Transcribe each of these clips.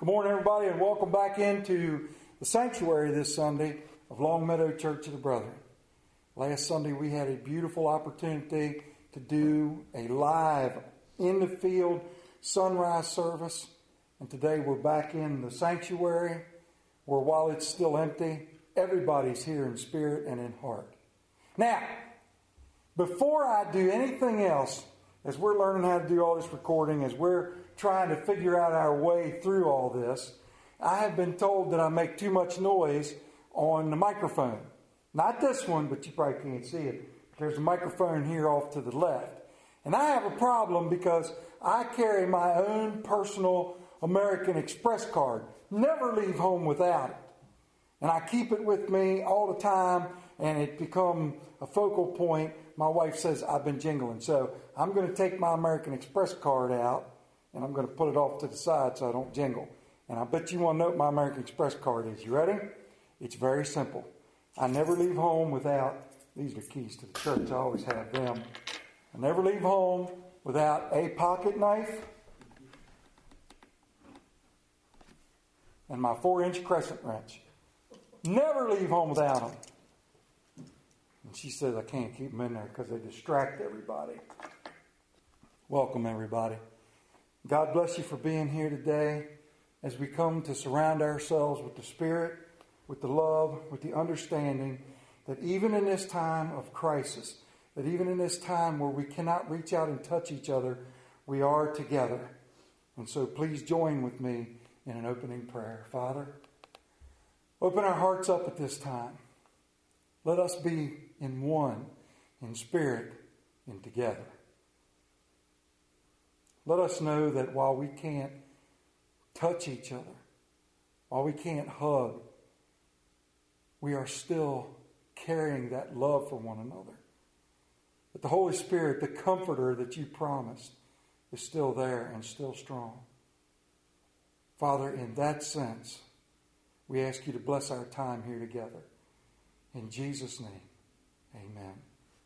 morning, everybody, and welcome back into the sanctuary this Sunday of Long Meadow Church of the Brethren. Last Sunday, we had a beautiful opportunity to do a live in the field sunrise service, and today we're back in the sanctuary where, while it's still empty, everybody's here in spirit and in heart. Now, before I do anything else, as we're learning how to do all this recording, as we're trying to figure out our way through all this, I have been told that I make too much noise on the microphone. Not this one, but you probably can't see it. There's a microphone here off to the left. And I have a problem because I carry my own personal American Express card. Never leave home without it. And I keep it with me all the time, and it become a focal point. My wife says I've been jingling. So I'm going to take my American Express card out, and I'm going to put it off to the side so I don't jingle. And I bet you want to know what my American Express card is. You ready? It's very simple. I never leave home without, these are keys to the church, I always have them. I never leave home without a pocket knife and my 4-inch crescent wrench. Never leave home without them. And she says I can't keep them in there because they distract everybody. Welcome, everybody. God bless you for being here today as we come to surround ourselves with the Spirit, with the love, with the understanding that even in this time of crisis, that even in this time where we cannot reach out and touch each other, we are together. And so please join with me in an opening prayer. Father, open our hearts up at this time. Let us be in one, in spirit, and together. Let us know that while we can't touch each other, while we can't hug, we are still carrying that love for one another. That the Holy Spirit, the Comforter that you promised, is still there and still strong. Father, in that sense, we ask you to bless our time here together. In Jesus' name, amen.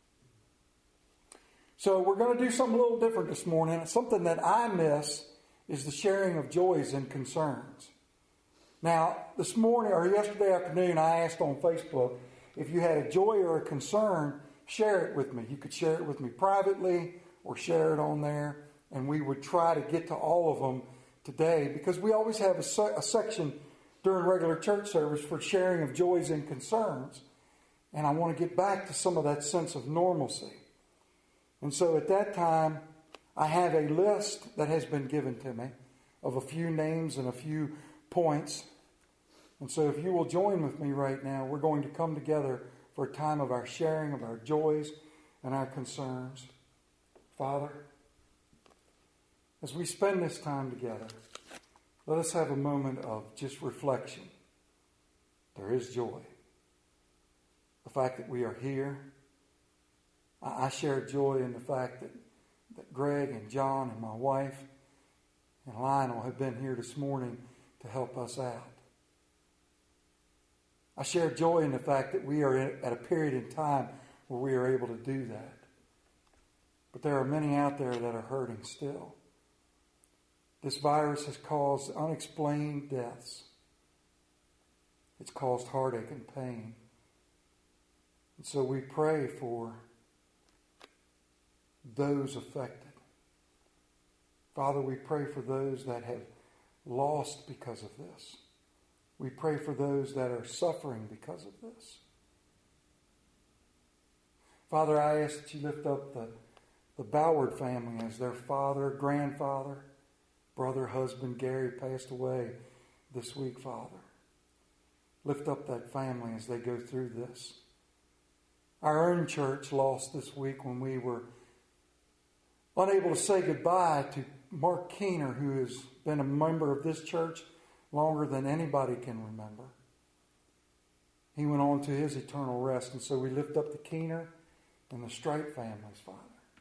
So we're going to do something a little different this morning. Something that I miss is the sharing of joys and concerns. Now, this morning or yesterday afternoon, I asked on Facebook if you had a joy or a concern, share it with me. You could share it with me privately or share it on there, and we would try to get to all of them today because we always have a section during regular church service for sharing of joys and concerns. And I want to get back to some of that sense of normalcy. And so at that time, I have a list that has been given to me of a few names and a few points. And so if you will join with me right now, we're going to come together for a time of our sharing of our joys and our concerns. Father, as we spend this time together, let us have a moment of just reflection. There is joy. The fact that we are here. I share joy in the fact that Greg and John and my wife and Lionel have been here this morning to help us out. I share joy in the fact that we are at a period in time where we are able to do that. But there are many out there that are hurting still. This virus has caused unexplained deaths. It's caused heartache and pain. And so we pray for those affected. Father, we pray for those that have lost because of this. We pray for those that are suffering because of this. Father, I ask that you lift up the Ballard family as their father, grandfather, brother, husband, Gary passed away this week, Father. Lift up that family as they go through this. Our own church lost this week when we were unable to say goodbye to Mark Keener, who has been a member of this church longer than anybody can remember. He went on to his eternal rest, and so we lift up the Keener and the Stripe families, Father.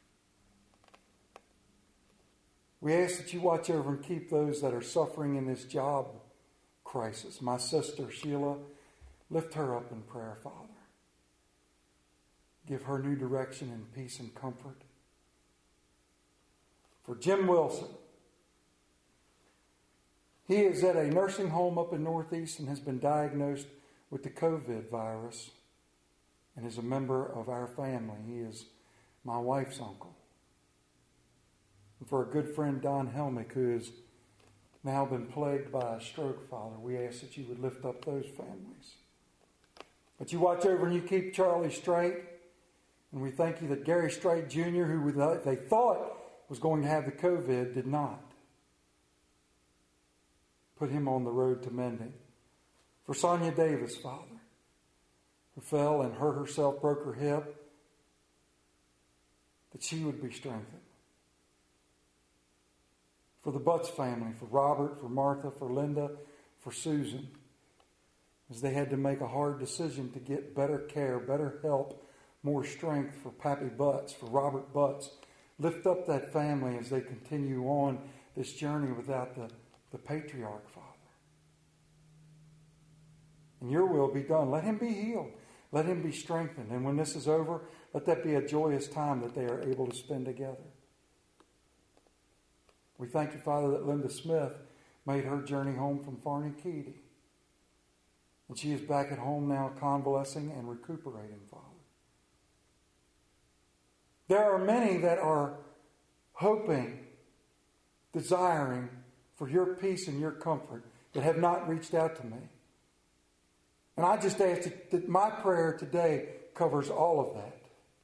We ask that you watch over and keep those that are suffering in this job crisis. My sister, Sheila, lift her up in prayer, Father. Give her new direction and peace and comfort. For Jim Wilson, He is at a nursing home up in Northeast and has been diagnosed with the COVID virus and is a member of our family. He is my wife's uncle. And for a good friend, Don Helmick, who has now been plagued by a stroke, Father, we ask that you would lift up those families. That you watch over and you keep Charlie Strait. And we thank you that Gary Strait Jr., who they thought was going to have the COVID, did not. Put him on the road to mending. For Sonia Davis, Father, who fell and hurt herself, broke her hip, that she would be strengthened. For the Butts family, for Robert, for Martha, for Linda, for Susan, as they had to make a hard decision to get better care, better help, more strength for Pappy Butts, for Robert Butts. Lift up that family as they continue on this journey without the patriarch, Father. And your will be done. Let him be healed. Let him be strengthened. And when this is over, let that be a joyous time that they are able to spend together. We thank you, Father, that Linda Smith made her journey home from Farney-Keedy. And she is back at home now convalescing and recuperating, Father. There are many that are hoping, desiring for your peace and your comfort that have not reached out to me. And I just ask that my prayer today covers all of that.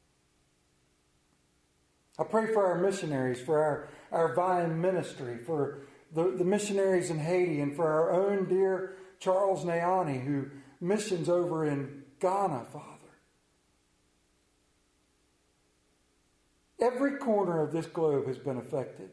I pray for our missionaries, for our Vine ministry, for the missionaries in Haiti, and for our own dear Charles Nayani, who missions over in Ghana, Father. Every corner of this globe has been affected.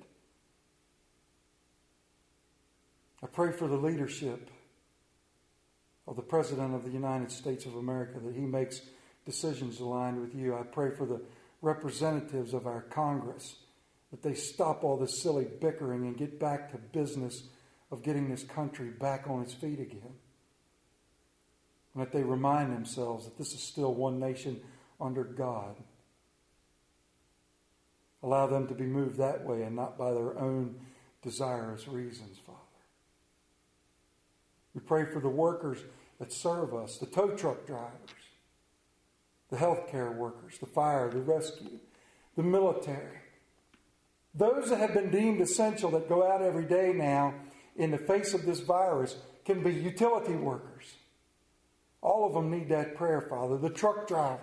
I pray for the leadership of the President of the United States of America, that he makes decisions aligned with you. I pray for the representatives of our Congress, that they stop all this silly bickering and get back to business of getting this country back on its feet again. And that they remind themselves that this is still one nation under God. Allow them to be moved that way and not by their own desirous reasons, Father. We pray for the workers that serve us, the tow truck drivers, the healthcare workers, the fire, the rescue, the military. Those that have been deemed essential that go out every day now in the face of this virus can be utility workers. All of them need that prayer, Father. The truck drivers.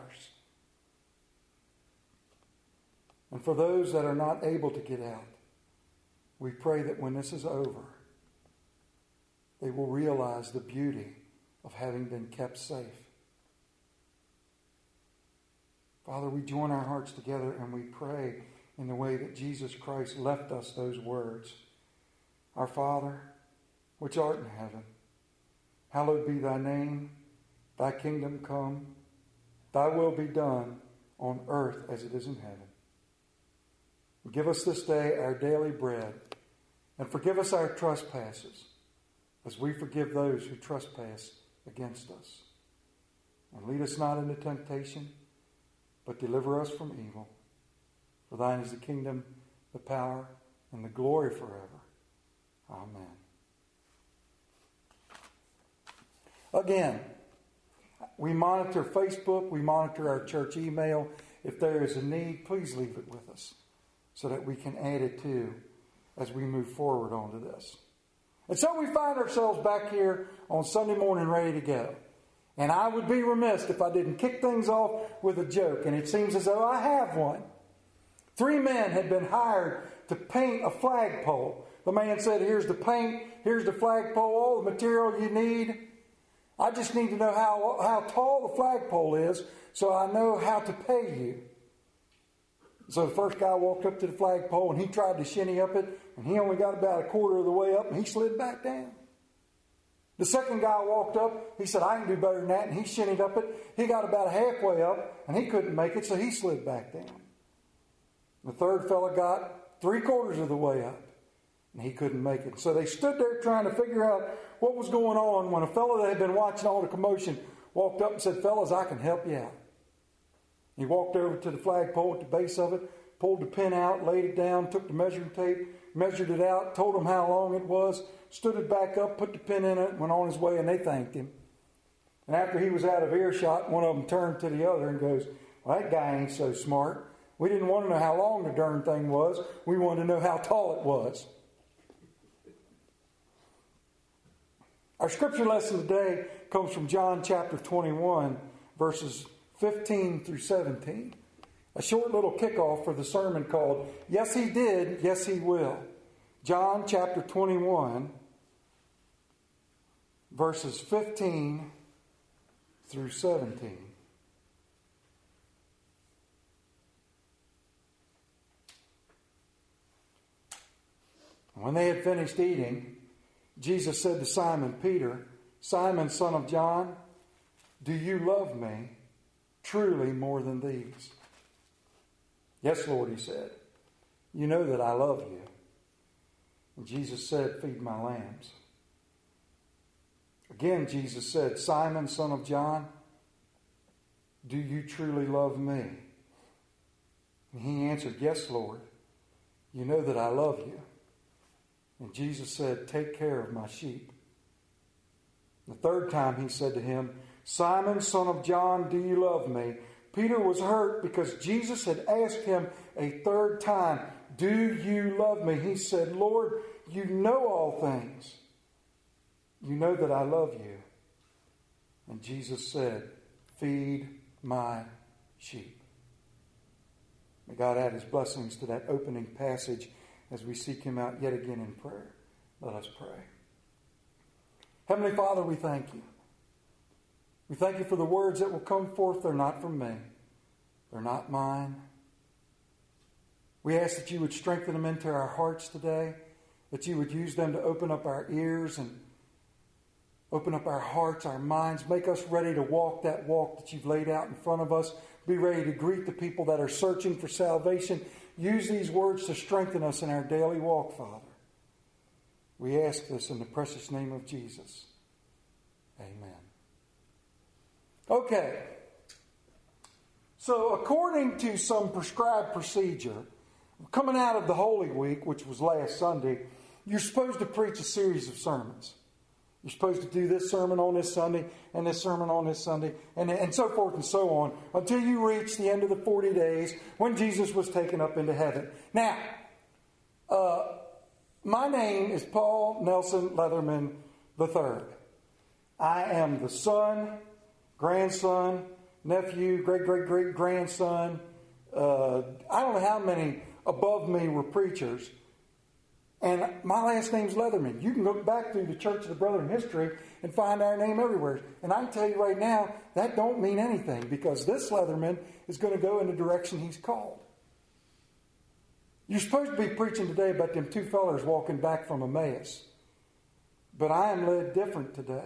And for those that are not able to get out, we pray that when this is over, they will realize the beauty of having been kept safe. Father, we join our hearts together and we pray in the way that Jesus Christ left us those words. Our Father, which art in heaven, hallowed be thy name. Thy kingdom come. Thy will be done on earth as it is in heaven. Give us this day our daily bread, and forgive us our trespasses, as we forgive those who trespass against us. And lead us not into temptation, but deliver us from evil. For thine is the kingdom, the power, and the glory forever. Amen. Again, we monitor Facebook, we monitor our church email. If there is a need, please leave it with us so that we can add it to as we move forward onto this. And so we find ourselves back here on Sunday morning ready to go. And I would be remiss if I didn't kick things off with a joke, and it seems as though I have one. 3 men had been hired to paint a flagpole. The man said, here's the paint, here's the flagpole, all the material you need. I just need to know how tall the flagpole is so I know how to pay you. So the first guy walked up to the flagpole and he tried to shinny up it, and he only got about a quarter of the way up and he slid back down. The second guy walked up, he said, I can do better than that, and he shinnied up it. He got about halfway up and he couldn't make it, so he slid back down. The third fella got 3/4 of the way up and he couldn't make it. So they stood there trying to figure out what was going on when a fellow that had been watching all the commotion walked up and said, fellas, I can help you out. He walked over to the flagpole at the base of it, pulled the pin out, laid it down, took the measuring tape, measured it out, told them how long it was, stood it back up, put the pin in it, went on his way, and they thanked him. And after he was out of earshot, one of them turned to the other and goes, "Well, that guy ain't so smart. We didn't want to know how long the darn thing was. We wanted to know how tall it was." Our scripture lesson today comes from John chapter 21, verses 15 through 17. A short little kickoff for the sermon called, "Yes, He Did, Yes, He Will." John chapter 21, verses 15 through 17. When they had finished eating, Jesus said to Simon Peter, "Simon, son of John, do you love me truly more than these?" "Yes, Lord," he said. "You know that I love you." And Jesus said, "Feed my lambs." Again, Jesus said, "Simon, son of John, do you truly love me?" And he answered, "Yes, Lord, you know that I love you." And Jesus said, "Take care of my sheep." The third time he said to him, "Simon, son of John, do you love me?" Peter was hurt because Jesus had asked him a third time, "Do you love me?" He said, "Lord, you know all things. You know that I love you." And Jesus said, "Feed my sheep." May God add His blessings to that opening passage as we seek Him out yet again in prayer. Let us pray. Heavenly Father, we thank you. We thank you for the words that will come forth. They're not from me. They're not mine. We ask that you would strengthen them into our hearts today, that you would use them to open up our ears and open up our hearts, our minds, make us ready to walk that walk that you've laid out in front of us. Be ready to greet the people that are searching for salvation. Use these words to strengthen us in our daily walk, Father. We ask this in the precious name of Jesus. Amen. Okay. So according to some prescribed procedure, coming out of the Holy Week, which was last Sunday, you're supposed to preach a series of sermons. You're supposed to do this sermon on this Sunday, and this sermon on this Sunday, and so forth and so on, until you reach the end of the 40 days when Jesus was taken up into heaven. Now, my name is Paul Nelson Leatherman III. I am the son, grandson, nephew, great-great-great-grandson. I don't know how many above me were preachers. And my last name's Leatherman. You can look back through the Church of the Brethren history and find our name everywhere. And I can tell you right now, that don't mean anything, because this Leatherman is going to go in the direction he's called. You're supposed to be preaching today about them two fellers walking back from Emmaus. But I am led different today.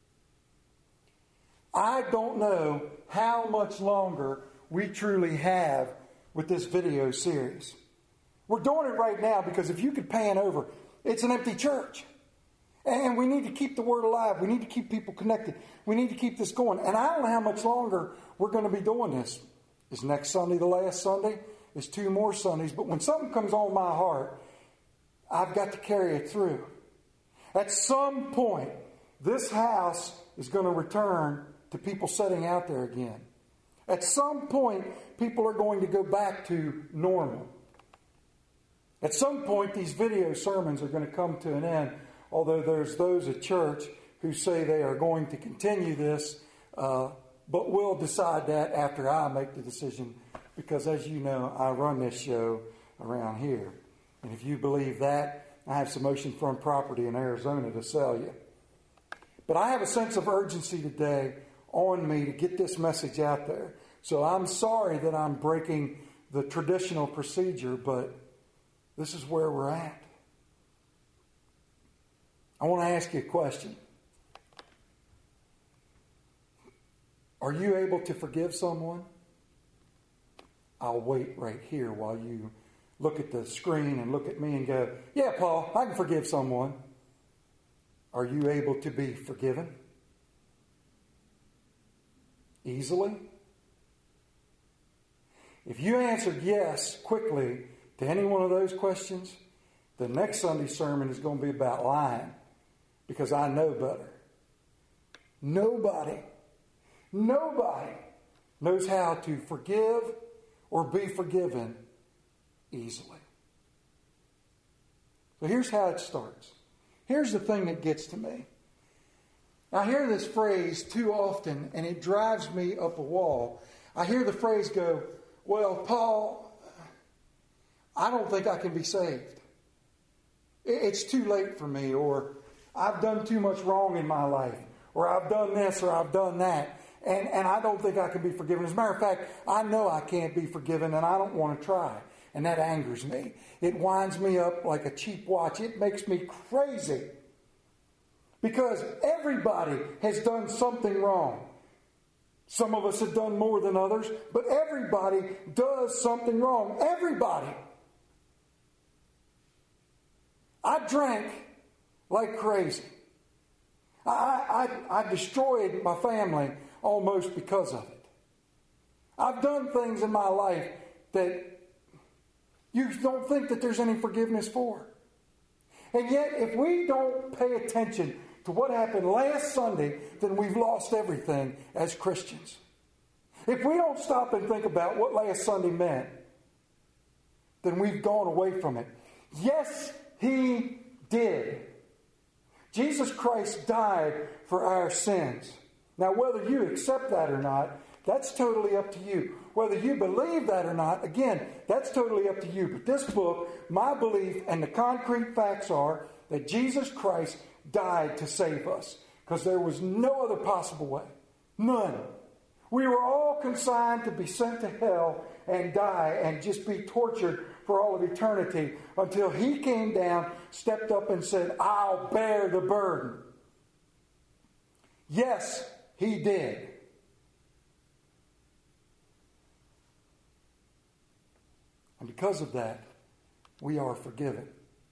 I don't know how much longer we truly have with this video series. We're doing it right now because if you could pan over, it's an empty church. And we need to keep the word alive. We need to keep people connected. We need to keep this going. And I don't know how much longer we're going to be doing this. Is next Sunday the last Sunday? Is 2 more Sundays? But when something comes on my heart, I've got to carry it through. At some point, this house is going to return to people sitting out there again. At some point, people are going to go back to normal. At some point, these video sermons are going to come to an end, although there's those at church who say they are going to continue this, but we'll decide that after I make the decision, because as you know, I run this show around here. And if you believe that, I have some oceanfront property in Arizona to sell you. But I have a sense of urgency today on me to get this message out there. So I'm sorry that I'm breaking the traditional procedure, but this is where we're at. I want to ask you a question. Are you able to forgive someone? I'll wait right here while you look at the screen and look at me and go, "Yeah, Paul, I can forgive someone." Are you able to be forgiven? Easily? If you answered yes quickly to any one of those questions, The next Sunday sermon is going to be about lying, because I know better. Nobody knows how to forgive or be forgiven easily. So here's how it starts. Here's the thing that gets to me. I hear this phrase too often, and it drives me up a wall. I hear the phrase go, well, Paul, I don't think I can be saved. It's too late for me, or I've done too much wrong in my life, or I've done this, or I've done that, and I don't think I can be forgiven. As a matter of fact, I know I can't be forgiven, and I don't want to try. And that angers me. It winds me up like a cheap watch. It makes me crazy. Because everybody has done something wrong. Some of us have done more than others, but everybody does something wrong. Everybody. I drank like crazy. I destroyed my family almost because of it. I've done things in my life that you don't think that there's any forgiveness for. And yet, if we don't pay attention to what happened last Sunday, then we've lost everything as Christians. If we don't stop and think about what last Sunday meant, then we've gone away from it. Yes, He did. Jesus Christ died for our sins. Now, whether you accept that or not, that's totally up to you. Whether you believe that or not, again, that's totally up to you. But this book, my belief and the concrete facts are that Jesus Christ died to save us. Because there was no other possible way. None. We were all consigned to be sent to hell and die and just be tortured for all of eternity until He came down, stepped up and said, I'll bear the burden. Yes, He did. And because of that, we are forgiven.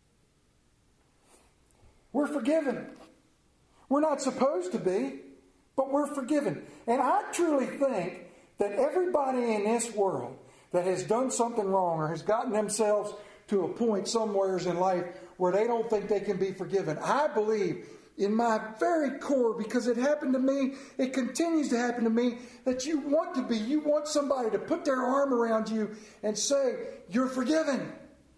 We're forgiven. We're not supposed to be, but we're forgiven. And I truly think that everybody in this world that has done something wrong or has gotten themselves to a point somewhere in life where they don't think they can be forgiven, I believe in my very core, because it happened to me, it continues to happen to me, that you want somebody to put their arm around you and say, you're forgiven.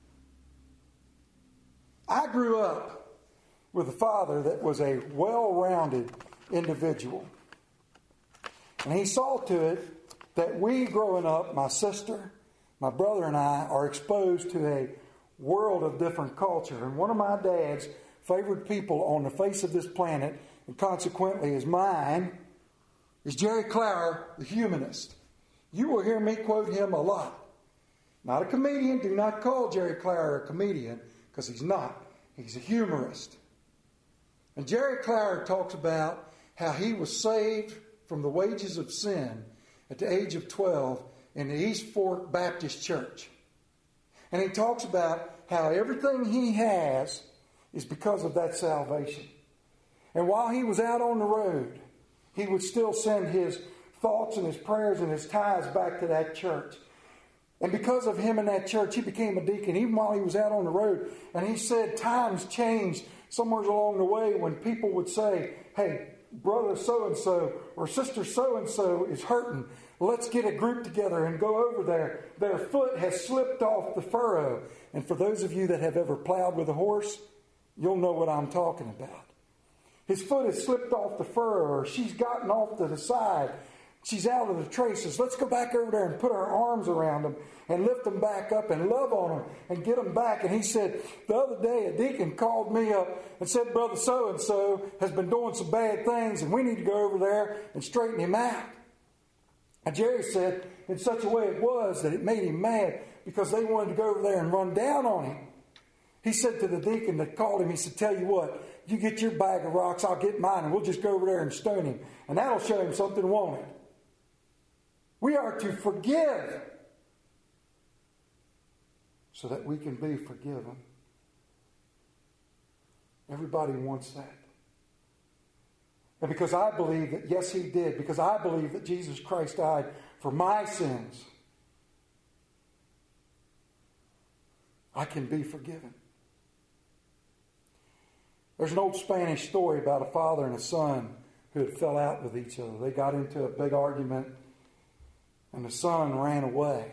I grew up with a father that was a well-rounded individual. And he saw to it that we growing up, my sister, my brother and I, are exposed to a world of different culture. And one of my dad's favorite people on the face of this planet, and consequently is mine, is Jerry Clower, the humanist. You will hear me quote him a lot. Not a comedian. Do not call Jerry Clower a comedian, because he's not. He's a humorist. And Jerry Clower talks about how he was saved from the wages of sin at the age of 12 in the East Fork Baptist Church. And he talks about how everything he has is because of that salvation. And while he was out on the road, he would still send his thoughts and his prayers and his tithes back to that church. And because of him in that church, he became a deacon even while he was out on the road. And he said times changed somewhere along the way when people would say, hey, brother so-and-so or sister so-and-so is hurting. Let's get a group together and go over there. Their foot has slipped off the furrow. And for those of you that have ever plowed with a horse, you'll know what I'm talking about. His foot has slipped off the furrow, or she's gotten off to the side. She's out of the traces. Let's go back over there and put our arms around them and lift them back up and love on them and get them back. And he said, the other day a deacon called me up and said, brother so-and-so has been doing some bad things and we need to go over there and straighten him out. And Jerry said in such a way it was that it made him mad because they wanted to go over there and run down on him. He said to the deacon that called him, he said, tell you what, you get your bag of rocks, I'll get mine, and we'll just go over there and stone him. And that'll show him something, won't it? We are to forgive so that we can be forgiven. Everybody wants that. And because I believe that, yes, He did, because I believe that Jesus Christ died for my sins, I can be forgiven. There's an old Spanish story about a father and a son who had fell out with each other. They got into a big argument, and the son ran away.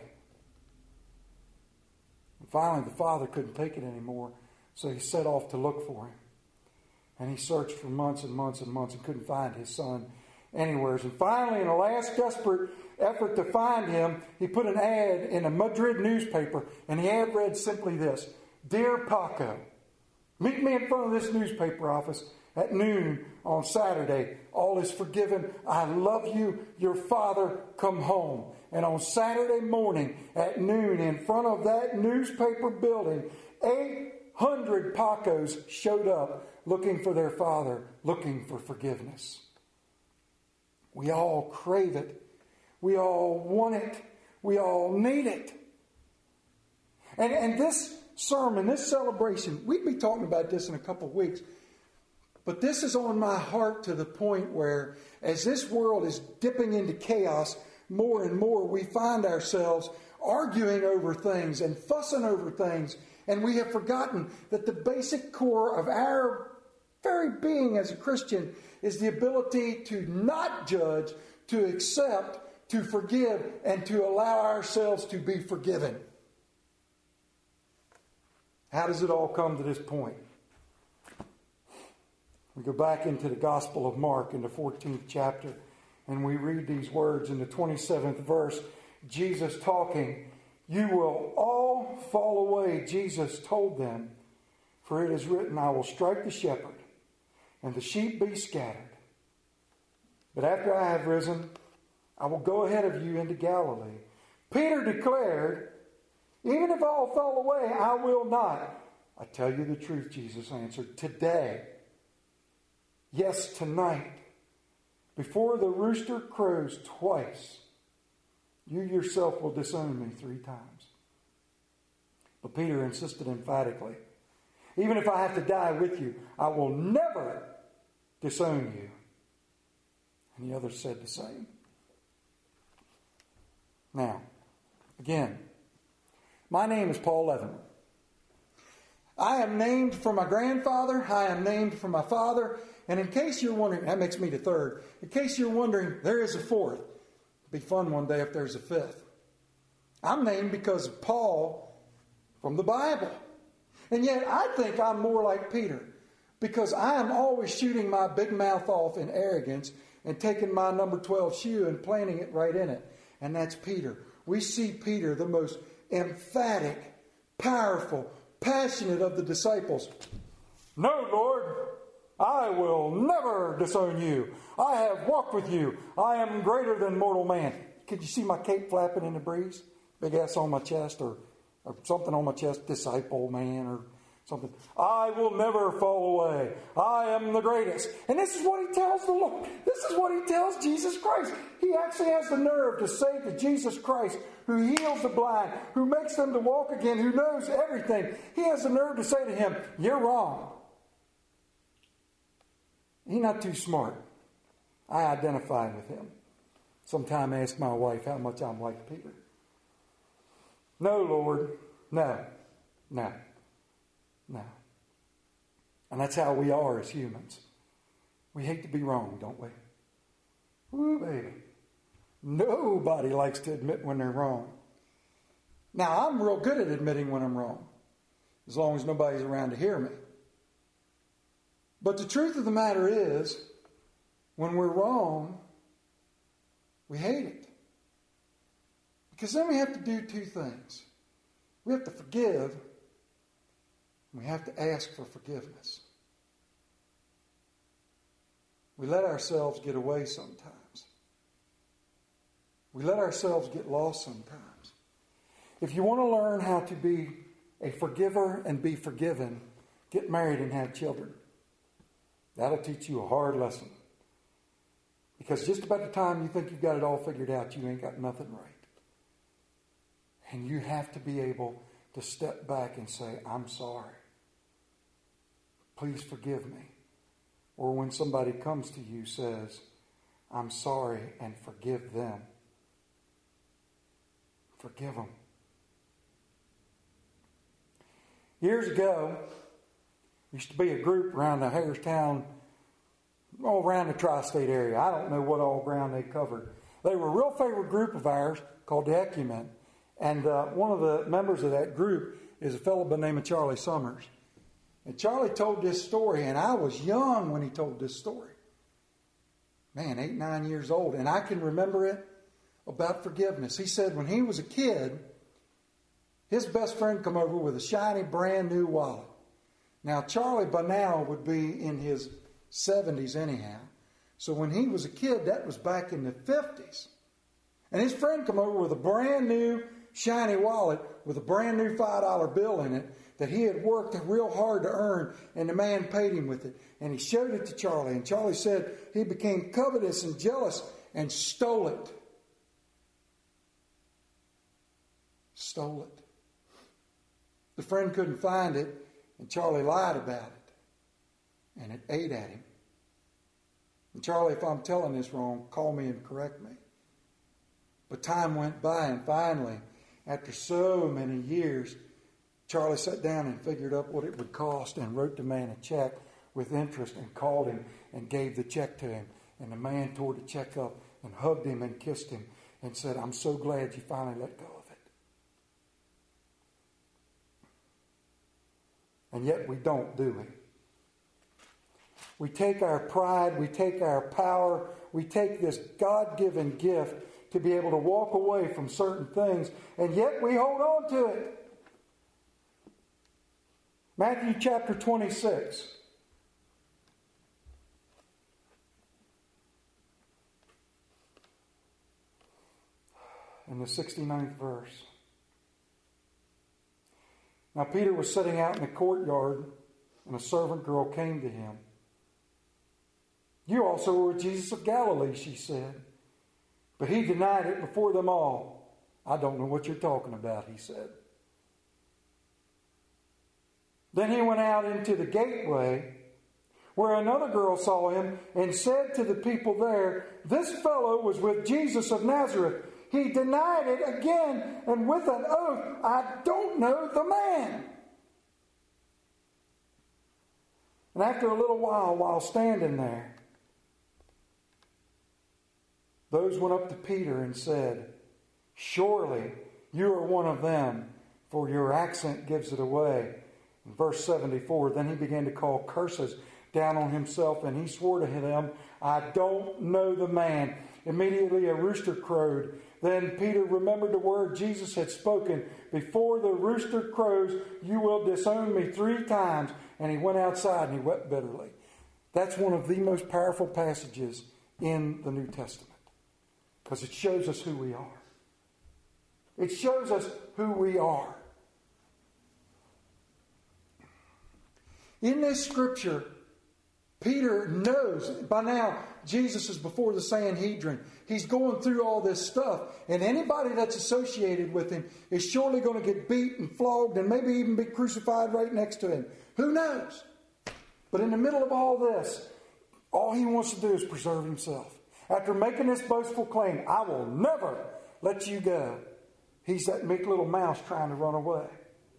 And finally, the father couldn't take it anymore, so he set off to look for him. And he searched for months and months and months and couldn't find his son anywhere. And finally, in a last desperate effort to find him, he put an ad in a Madrid newspaper, and the ad read simply this: "Dear Paco, meet me in front of this newspaper office at noon on Saturday. All is forgiven. I love you. Your father, come home." And on Saturday morning at noon, in front of that newspaper building, 800 Pacos showed up looking for their father, looking for forgiveness. We all crave it. We all want it. We all need it. And this sermon, this celebration, we'd be talking about this in a couple of weeks. But this is on my heart to the point where, as this world is dipping into chaos more and more, we find ourselves arguing over things and fussing over things. And we have forgotten that the basic core of our very being as a Christian is the ability to not judge, to accept, to forgive, and to allow ourselves to be forgiven. How does it all come to this point? We go back into the Gospel of Mark in the 14th chapter, and we read these words in the 27th verse. Jesus talking, "You will all fall away," Jesus told them, "for it is written, I will strike the shepherd, and the sheep be scattered. But after I have risen, I will go ahead of you into Galilee." Peter declared, "Even if all fall away, I will not." "I tell you the truth," Jesus answered, "today, yes, tonight, before the rooster crows twice, you yourself will disown me 3 times. But Peter insisted emphatically, "Even if I have to die with you, I will never disown you." And the others said the same. Now, again, my name is Paul Leatherman. I am named for my grandfather. I am named for my father. And in case you're wondering, that makes me the third. In case you're wondering, there is a fourth. It'd be fun one day if there's a fifth. I'm named because of Paul from the Bible. And yet I think I'm more like Peter, because I am always shooting my big mouth off in arrogance and taking my number 12 shoe and planting it right in it. And that's Peter. We see Peter, the most emphatic, powerful, passionate of the disciples. "No, Lord, I will never disown you. I have walked with you. I am greater than mortal man." Could you see my cape flapping in the breeze? Big S on my chest, or something on my chest, disciple man or something. "I will never fall away. I am the greatest." And this is what he tells the Lord. This is what he tells Jesus Christ. He actually has the nerve to say to Jesus Christ, who heals the blind, who makes them to walk again, who knows everything. He has the nerve to say to him, "You're wrong." He's not too smart. I identify with him. Sometime I ask my wife how much I'm like Peter. "No, Lord. No. No. No." And that's how we are as humans. We hate to be wrong, don't we? Woo, baby. Nobody likes to admit when they're wrong. Now, I'm real good at admitting when I'm wrong, as long as nobody's around to hear me. But the truth of the matter is, when we're wrong, we hate it. Because then we have to do 2 things. We have to forgive, and we have to ask for forgiveness. We let ourselves get away sometimes. We let ourselves get lost sometimes. If you want to learn how to be a forgiver and be forgiven, get married and have children. That'll teach you a hard lesson. Because just about the time you think you've got it all figured out, you ain't got nothing right. And you have to be able to step back and say, "I'm sorry. Please forgive me." Or when somebody comes to you, says, "I'm sorry," and forgive them. Forgive them. Years ago, Used to be a group around the Hagerstown, all around the tri-state area. I don't know what all ground they covered. They were a real favorite group of ours called the Ecumen. And one of the members of that group is a fellow by the name of Charlie Summers. And Charlie told this story, and I was young when he told this story. Man, 8, 9 years old. And I can remember it about forgiveness. He said when he was a kid, his best friend come over with a shiny brand new wallet. Now, Charlie by now would be in his 70s anyhow. So when he was a kid, that was back in the 50s. And his friend come over with a brand new shiny wallet with a brand new $5 bill in it that he had worked real hard to earn, and the man paid him with it. And he showed it to Charlie, and Charlie said he became covetous and jealous and stole it. Stole it. The friend couldn't find it, and Charlie lied about it. And it ate at him. And Charlie, if I'm telling this wrong, call me and correct me. But time went by, and finally, after so many years, Charlie sat down and figured up what it would cost and wrote the man a check with interest and called him and gave the check to him. And the man tore the check up and hugged him and kissed him and said, "I'm so glad you finally let go of it." And yet we don't, do we? We take our pride, we take our power, we take this God-given gift to be able to walk away from certain things, and yet we hold on to it. Matthew chapter 26. In the 69th verse. Now Peter was sitting out in the courtyard, and a servant girl came to him. "You also were with Jesus of Galilee," she said. But he denied it before them all. "I don't know what you're talking about," he said. Then he went out into the gateway, where another girl saw him and said to the people there, "This fellow was with Jesus of Nazareth." He denied it again, and with an oath, "I don't know the man." And after a little while standing there, those went up to Peter and said, "Surely you are one of them, for your accent gives it away." In verse 74, then he began to call curses down on himself, and he swore to them, "I don't know the man." Immediately a rooster crowed. Then Peter remembered the word Jesus had spoken, "Before the rooster crows, you will disown me 3 times." And he went outside and he wept bitterly. That's one of the most powerful passages in the New Testament, because it shows us who we are. It shows us who we are. In this scripture, Peter knows by now Jesus is before the Sanhedrin. He's going through all this stuff. And anybody that's associated with him is surely going to get beat and flogged and maybe even be crucified right next to him. Who knows? But in the middle of all this, all he wants to do is preserve himself. After making this boastful claim, "I will never let you go," he's that meek little mouse trying to run away.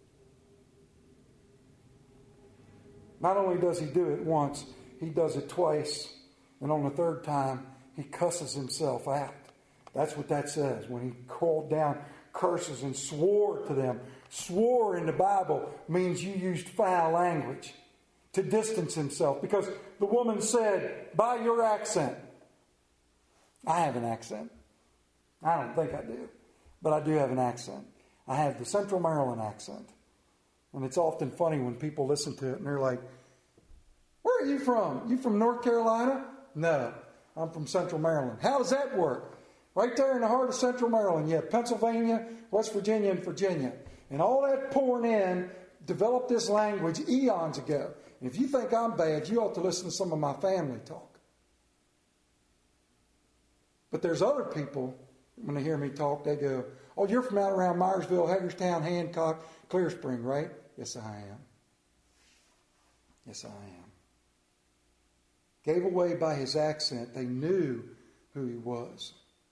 Not only does he do it once, he does it twice. And on the third time, he cusses himself out. That's what that says. When he called down curses and swore to them. Swore in the Bible means you used foul language to distance himself. Because the woman said, "By your accent." I have an accent. I don't think I do. But I do have an accent. I have the Central Maryland accent. And it's often funny when people listen to it and they're like, "Where are you from? You from North Carolina?" "No, I'm from Central Maryland." "How does that work?" "Right there in the heart of Central Maryland. You have Pennsylvania, West Virginia, and Virginia. And all that pouring in developed this language eons ago. And if you think I'm bad, you ought to listen to some of my family talk." But there's other people, when they hear me talk, they go, "Oh, you're from out around Myersville, Hagerstown, Hancock, Clear Spring, right?" "Yes, I am. Yes, I am." Gave away by his accent, they knew who he was.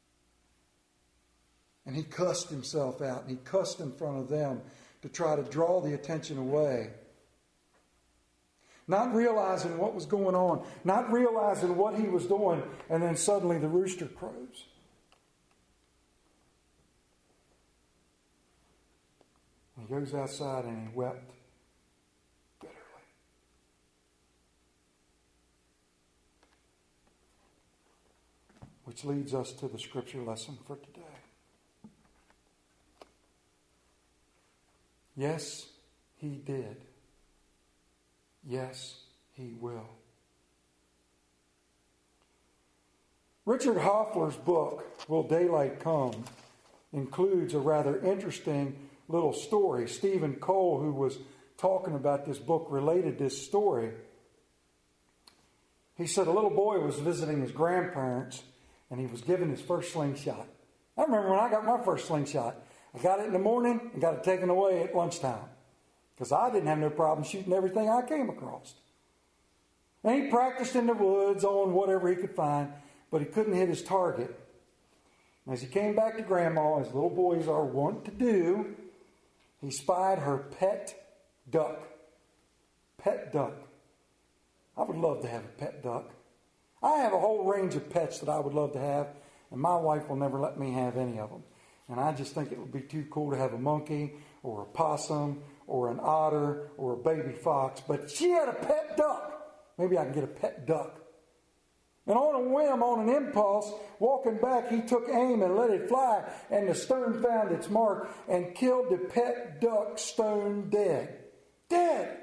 And he cussed himself out, and he cussed in front of them to try to draw the attention away. not realizing what was going on, not realizing what he was doing, and then suddenly the rooster crows. And he goes outside and he wept bitterly. Which leads us to the scripture lesson for today. Yes, he did. Yes, he will. Richard Hoffler's book, Will Daylight Come, includes a rather interesting little story. Stephen Cole, who was talking about this book, related this story. He said a little boy was visiting his grandparents and he was given his first slingshot. I remember when I got my first slingshot. I got it in the morning and got it taken away at lunchtime because I didn't have no problem shooting everything I came across. And he practiced in the woods on whatever he could find, but he couldn't hit his target. And as he came back to Grandma, as little boys are wont to do, he spied her pet duck. Pet duck. I would love to have a pet duck. I have a whole range of pets that I would love to have, and my wife will never let me have any of them. And I just think it would be too cool to have a monkey or a possum or an otter or a baby fox. But she had a pet duck. Maybe I can get a pet duck. And on a whim, on an impulse, walking back, he took aim and let it fly. And the stone found its mark and killed the pet duck stone dead. Dead.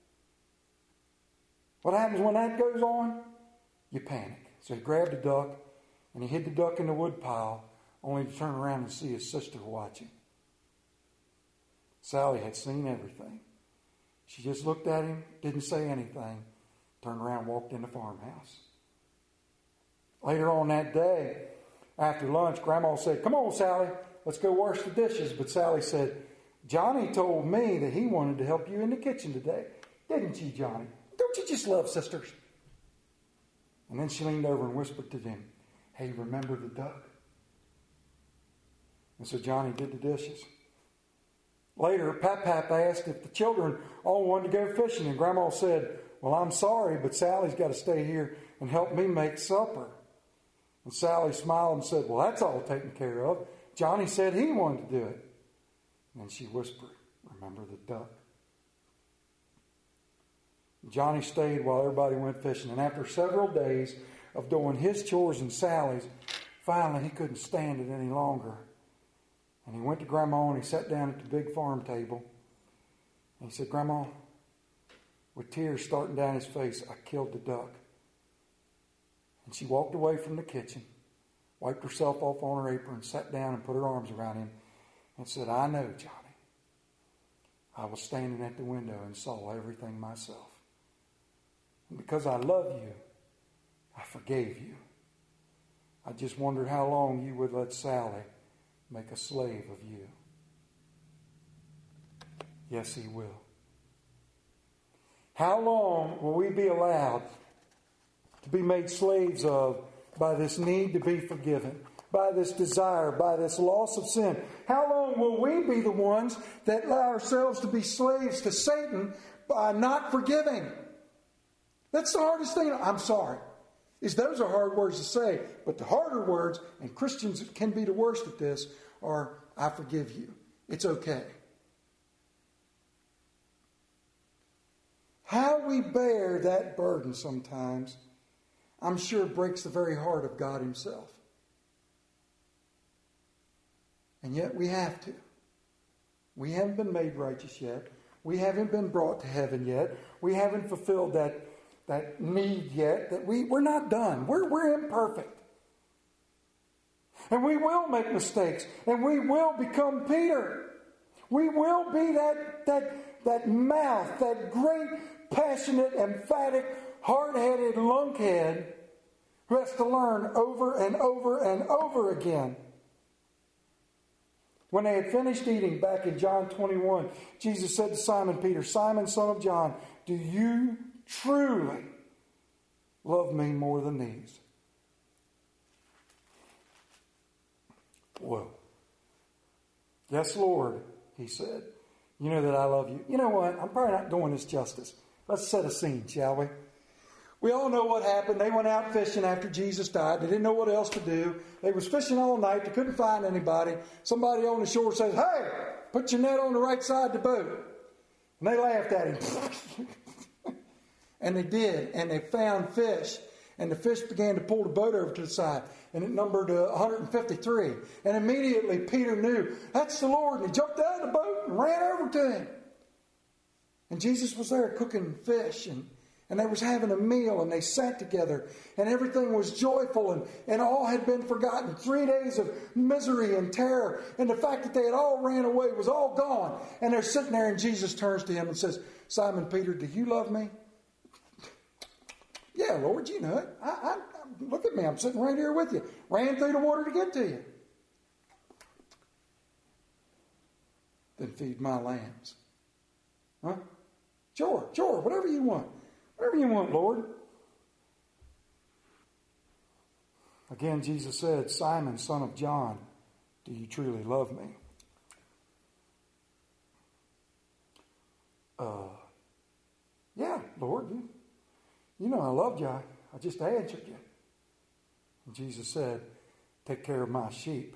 What happens when that goes on? You panic. So he grabbed the duck and he hid the duck in the wood pile, only to turn around and see his sister watching. Sally had seen everything. She just looked at him, didn't say anything, turned around and walked in the farmhouse. Later on that day, after lunch, Grandma said, "Come on, Sally, let's go wash the dishes." But Sally said, "Johnny told me that he wanted to help you in the kitchen today. Didn't you, Johnny? Don't you just love sisters?" And then she leaned over and whispered to him, "Hey, remember the duck?" And so Johnny did the dishes. Later, Pap asked if the children all wanted to go fishing, and Grandma said, "Well, I'm sorry, but Sally's got to stay here and help me make supper." And Sally smiled and said, "Well, that's all taken care of. Johnny said he wanted to do it." And then she whispered, "Remember the duck?" Johnny stayed while everybody went fishing, and after several days of doing his chores and Sally's, finally he couldn't stand it any longer. And he went to Grandma and he sat down at the big farm table. And he said, "Grandma," with tears starting down his face, "I killed the duck." And she walked away from the kitchen, wiped herself off on her apron, sat down and put her arms around him and said, "I know, Johnny. I was standing at the window and saw everything myself. And because I love you, I forgave you. I just wondered how long you would let Sally make a slave of you." Yes, he will. How long will we be allowed to be made slaves of by this need to be forgiven, by this desire, by this loss of sin? How long will we be the ones that allow ourselves to be slaves to Satan by not forgiving? That's the hardest thing. I'm sorry. Those are hard words to say, but the harder words, and Christians can be the worst at this, are "I forgive you. It's okay." How we bear that burden sometimes, I'm sure, breaks the very heart of God himself. And yet we have to. We haven't been made righteous yet. We haven't been brought to heaven yet. We haven't fulfilled that need yet. That we're not done. We're imperfect. And we will make mistakes. And we will become Peter. We will be that mouth, that great, passionate, emphatic, hard-headed lunkhead who has to learn over and over and over again. When they had finished eating, back in John 21, Jesus said to Simon Peter, "Simon, son of John, do you truly love me more than these?" Whoa. "Yes, Lord," he said. "You know that I love you." You know what? I'm probably not doing this justice. Let's set a scene, shall we? We all know what happened. They went out fishing after Jesus died. They didn't know what else to do. They was fishing all night. They couldn't find anybody. Somebody on the shore says, "Hey, put your net on the right side of the boat." And they laughed at him. And they did. And they found fish. And the fish began to pull the boat over to the side. And it numbered 153. And immediately Peter knew, that's the Lord. And he jumped out of the boat and ran over to him. And Jesus was there cooking fish. And they was having a meal. And they sat together. And everything was joyful. And all had been forgotten. 3 days of misery and terror. And the fact that they had all ran away was all gone. And they're sitting there and Jesus turns to him and says, "Simon Peter, do you love me?" "Yeah, Lord, you know it. Look at me. I'm sitting right here with you. Ran through the water to get to you." "Then feed my lambs." Huh? Sure. Whatever you want. Whatever you want, Lord. Again, Jesus said, "Simon, son of John, do you truly love me?" "Yeah, Lord. You know I loved you. I just answered you." And Jesus said, "Take care of my sheep."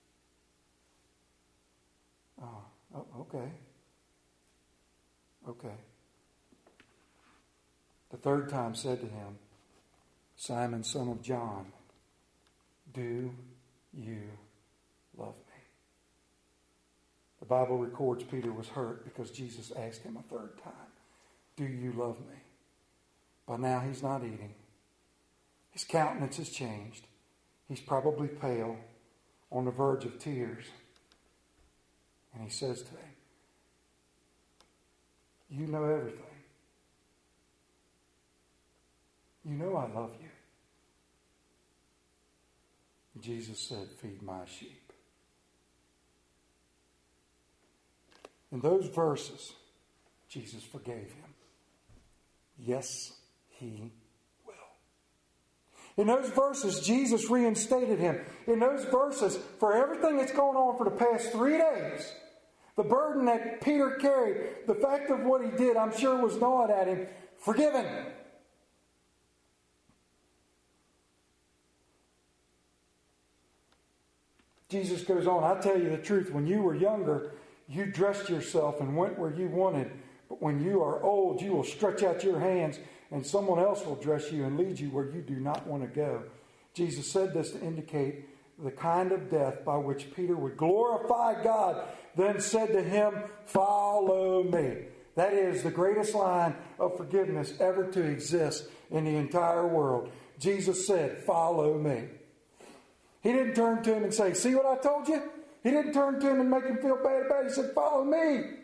Okay. The third time said to him, "Simon, son of John, do you love me?" The Bible records Peter was hurt because Jesus asked him a third time, "Do you love me?" By now he's not eating. His countenance has changed. He's probably pale, on the verge of tears. And he says to him, "You know everything. You know I love you." And Jesus said, "Feed my sheep." In those verses, Jesus forgave him. Yes, he will. In those verses, Jesus reinstated him. In those verses, for everything that's going on for the past 3 days, the burden that Peter carried, the fact of what he did, I'm sure was gnawed at him, forgiven. Jesus goes on, "I tell you the truth, when you were younger, you dressed yourself and went where you wanted. But when you are old, you will stretch out your hands and someone else will dress you and lead you where you do not want to go." Jesus said this to indicate the kind of death by which Peter would glorify God, then said to him, "Follow me." That is the greatest line of forgiveness ever to exist in the entire world. Jesus said, "Follow me." He didn't turn to him and say, "See what I told you?" He didn't turn to him and make him feel bad about it. He said, "Follow me."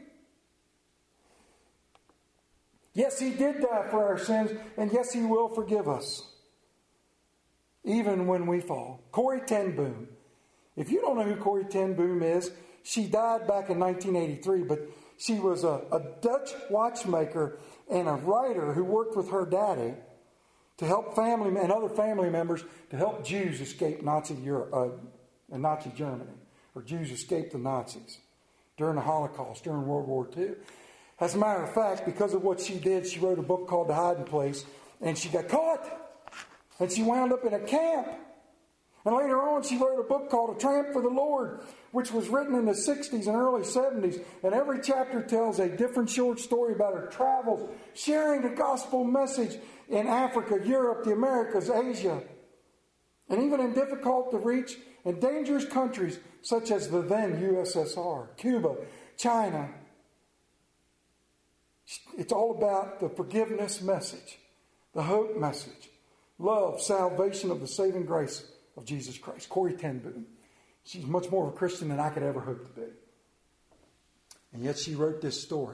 Yes, he did die for our sins, and yes, he will forgive us, even when we fall. Corrie ten Boom. If you don't know who Corrie ten Boom is, she died back in 1983, but she was a Dutch watchmaker and a writer who worked with her daddy to help family and other family members to help Jews escape Nazi Germany, or Jews escape the Nazis during the Holocaust, during World War II. As a matter of fact, because of what she did, she wrote a book called The Hiding Place, and she got caught, and she wound up in a camp. And later on, she wrote a book called A Tramp for the Lord, which was written in the 60s and early 70s. And every chapter tells a different short story about her travels, sharing the gospel message in Africa, Europe, the Americas, Asia, and even in difficult to reach and dangerous countries such as the then USSR, Cuba, China. It's all about the forgiveness message, the hope message, love, salvation of the saving grace of Jesus Christ. Corrie ten Boom. She's much more of a Christian than I could ever hope to be. And yet she wrote this story.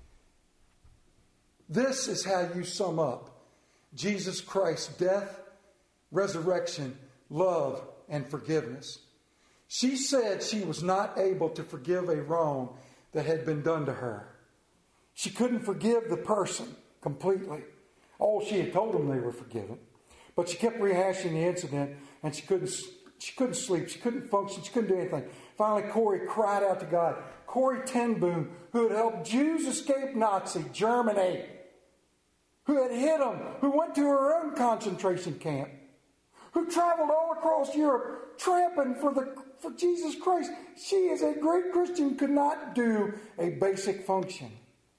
This is how you sum up Jesus Christ's death, resurrection, love, and forgiveness. She said she was not able to forgive a wrong that had been done to her. She couldn't forgive the person completely. Oh, she had told them they were forgiven. But she kept rehashing the incident, and she couldn't sleep. She couldn't function. She couldn't do anything. Finally, Corrie cried out to God. Corrie ten Boom, who had helped Jews escape Nazi Germany, who had hid them, who went to her own concentration camp, who traveled all across Europe tramping for Jesus Christ. She, as a great Christian, could not do a basic function.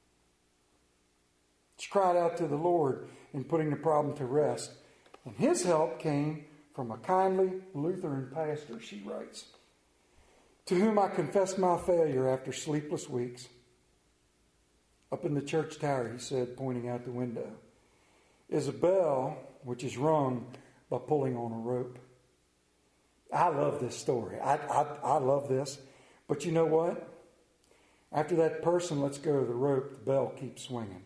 She cried out to the Lord in putting the problem to rest. And his help came from a kindly Lutheran pastor, she writes, to whom I confessed my failure after sleepless weeks. Up in the church tower, he said, pointing out the window, is a bell which is rung by pulling on a rope. I love this story. I love this. But you know what? After that person lets go of the rope, the bell keeps swinging.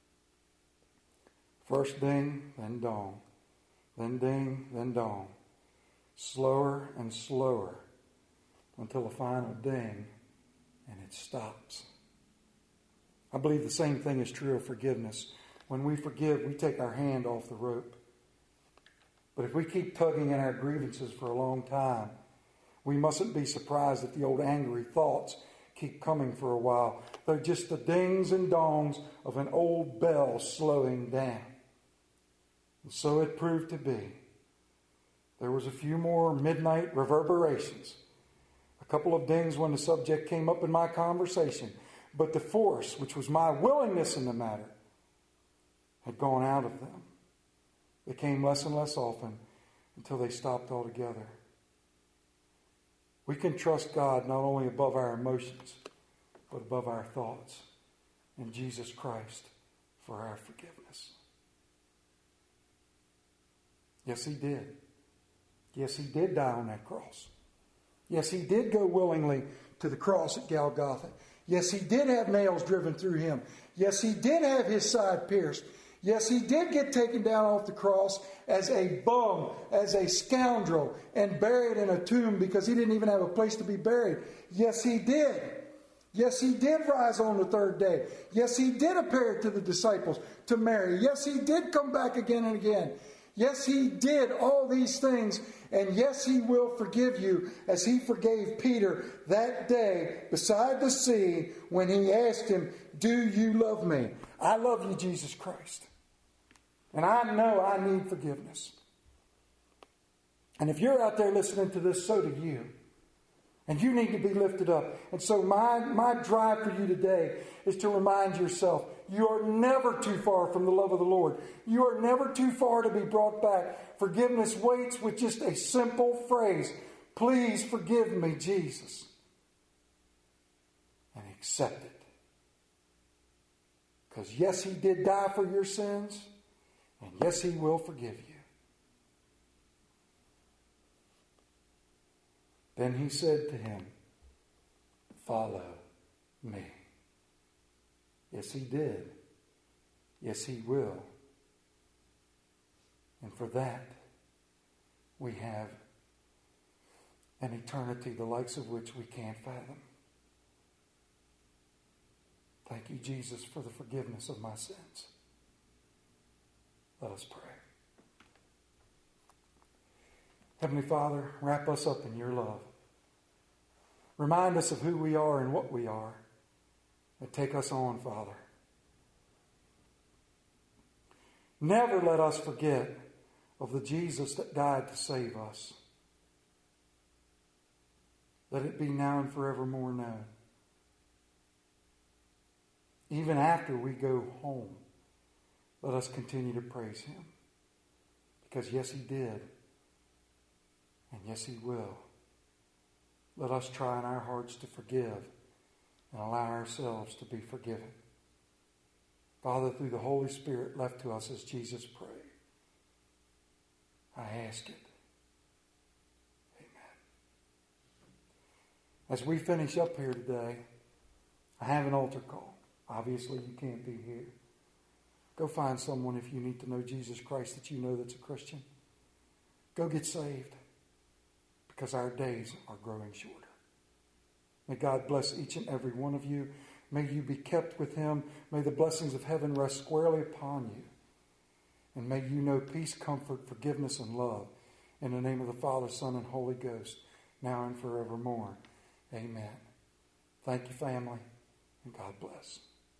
First ding, then dong. Then ding, then dong. Slower and slower until the final ding, and it stops. I believe the same thing is true of forgiveness. When we forgive, we take our hand off the rope. But if we keep tugging at our grievances for a long time, we mustn't be surprised that the old angry thoughts keep coming for a while. They're just the dings and dongs of an old bell slowing down. And so it proved to be. There was a few more midnight reverberations. A couple of dings when the subject came up in my conversation. But the force, which was my willingness in the matter, had gone out of them. They came less and less often until they stopped altogether. We can trust God not only above our emotions, but above our thoughts in Jesus Christ for our forgiveness. Yes, He did. Yes, He did die on that cross. Yes, He did go willingly to the cross at Golgotha. Yes, He did have nails driven through Him. Yes, He did have His side pierced. Yes, He did get taken down off the cross as a bum, as a scoundrel, and buried in a tomb because He didn't even have a place to be buried. Yes, He did. Yes, He did rise on the third day. Yes, He did appear to the disciples, to Mary. Yes, He did come back again and again. Yes, He did all these things. And yes, He will forgive you as He forgave Peter that day beside the sea when he asked him, "Do you love me?" I love you, Jesus Christ. And I know I need forgiveness. And if you're out there listening to this, so do you. And you need to be lifted up. And so my drive for you today is to remind yourself, you are never too far from the love of the Lord. You are never too far to be brought back. Forgiveness waits with just a simple phrase. Please forgive me, Jesus. And accept it. Because yes, He did die for your sins. And yes, He will forgive you. Then He said to him, "Follow me." Yes, He did. Yes, He will. And for that, we have an eternity the likes of which we can't fathom. Thank you, Jesus, for the forgiveness of my sins. Let us pray. Heavenly Father, wrap us up in your love. Remind us of who we are and what we are. And take us on, Father. Never let us forget of the Jesus that died to save us. Let it be now and forevermore known. Even after we go home, let us continue to praise Him. Because yes, He did. And yes, He will. Let us try in our hearts to forgive and allow ourselves to be forgiven. Father, through the Holy Spirit left to us as Jesus prayed, I ask it. Amen. As we finish up here today, I have an altar call. Obviously, you can't be here. Go find someone if you need to know Jesus Christ that you know that's a Christian. Go get saved. Because our days are growing shorter. May God bless each and every one of you. May you be kept with Him. May the blessings of heaven rest squarely upon you. And may you know peace, comfort, forgiveness, and love. In the name of the Father, Son, and Holy Ghost, now and forevermore. Amen. Thank you, family, and God bless.